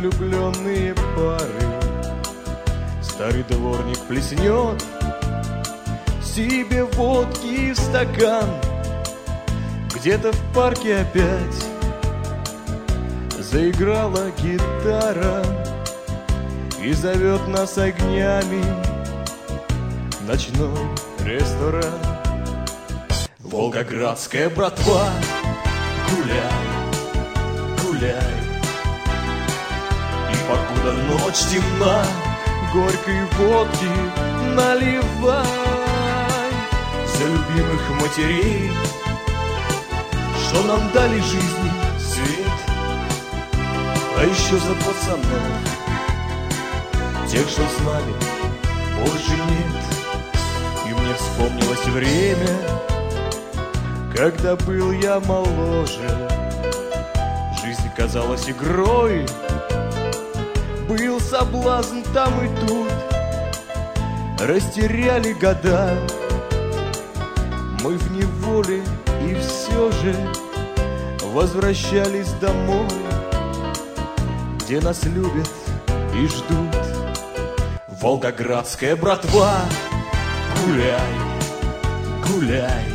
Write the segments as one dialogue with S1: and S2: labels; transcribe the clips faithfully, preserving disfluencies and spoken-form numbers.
S1: влюбленные пары. Старый дворник плеснет себе водки в стакан. Где-то в парке опять заиграла гитара и зовет нас огнями ночной ресторан. Волгоградская братва, гуляй, гуляй. И покуда ночь темна, горькой водки наливай. За любимых матерей, что нам дали жизни свет. А еще за пацанов, тех, что с нами больше нет. И мне вспомнилось время, когда был я моложе. Жизнь казалась игрой, был соблазн там и тут. Растеряли года мы в неволе, и все же возвращались домой, где нас любят и ждут. Волгоградская братва, гуляй, гуляй.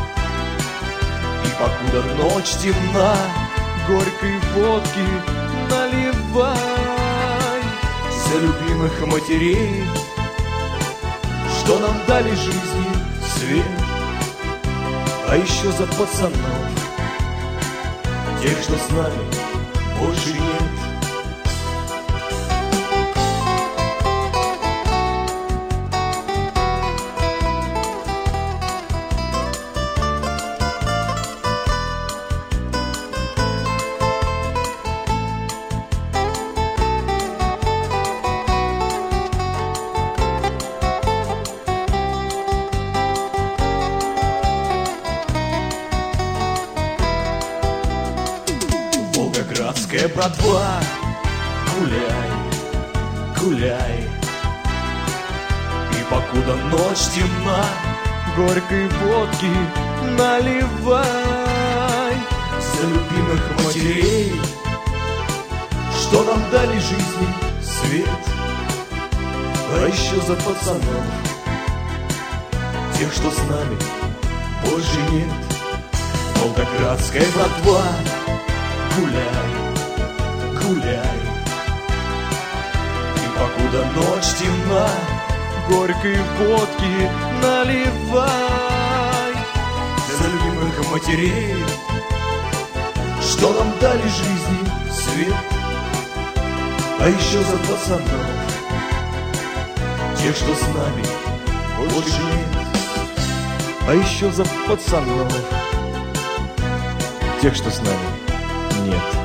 S1: И покуда ночь темна, горькой водки наливай. За любимых матерей, что нам дали жизни свет. А еще за пацанов, тех, что с нами больше нет. Волгоградская братва, гуляй, гуляй. И покуда ночь темна, горькой водки наливай. За любимых матерей, что нам дали жизни свет. А еще за пацанов, тех, что с нами больше нет. Волгоградская братва, гуляй, гуляй. И покуда ночь темна, горькой водки наливай. За любимых матерей, что нам дали жизни свет. А еще за пацанов, тех, что с нами больше нет. А еще за пацанов, тех, что с нами нет.